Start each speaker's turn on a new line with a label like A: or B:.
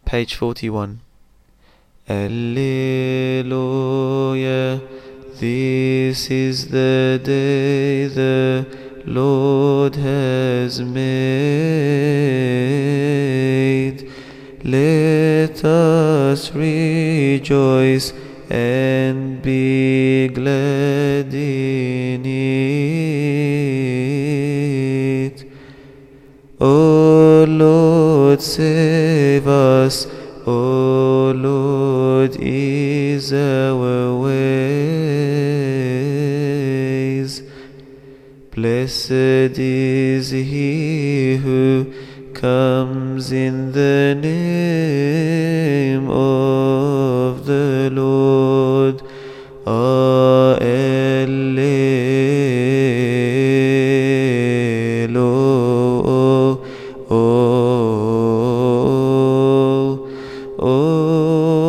A: Page 41. Alleluia, this is the day the Lord has made. Let us rejoice and be glad in it. O Lord, save us. O Lord, ease our ways. Blessed is he who comes in the name of the Lord. Alleluia.